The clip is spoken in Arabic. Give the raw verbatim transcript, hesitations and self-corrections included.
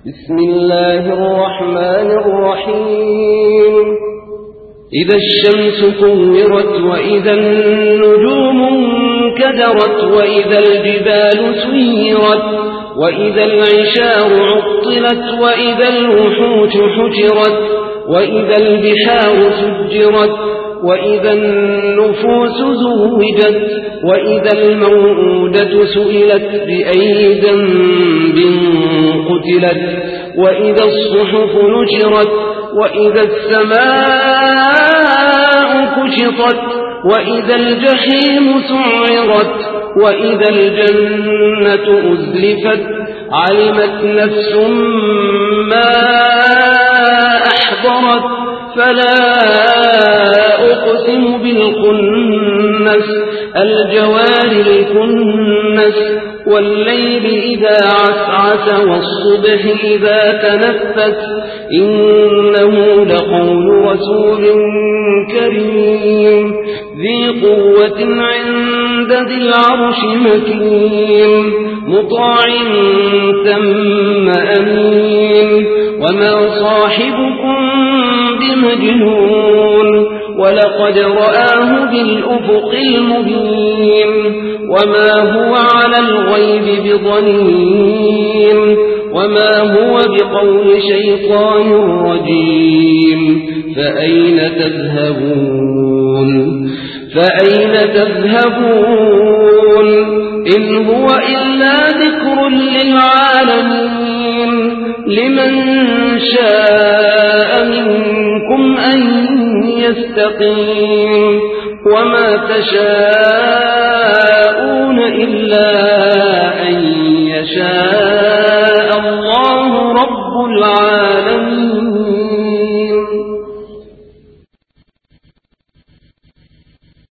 بسم الله الرحمن الرحيم إذا الشمس كورت وإذا النجوم انكدرت وإذا الجبال سيرت وإذا العشار عطلت وإذا الوحوش حشرت وإذا البحار سجرت وإذا النفوس زوجت وإذا الموءودة سئلت بأي ذنب قتلت وإذا الصحف نشرت وإذا السماء كشطت وإذا الجحيم سعرت وإذا الجنة أزلفت علمت نفس ما أحضرت فلا أقسم بالخنس الجوار الكنس والليل إذا عسعس والصبح إذا تنفس إنه لقول رسول كريم ذي قوة عند ذي العرش مكين مطاع ثم أمين وما صاحبكم بمجنون ولقد رآه بالأفق المبين وما هو على الغيب بضنين وما هو بقول شيطان رجيم فأين تذهبون فأين تذهبون إن هو إلا ذكر للعالمين لمن شاء منكم أن يستقيم وما تشاءون إلا أن يشاء الله رب العالمين.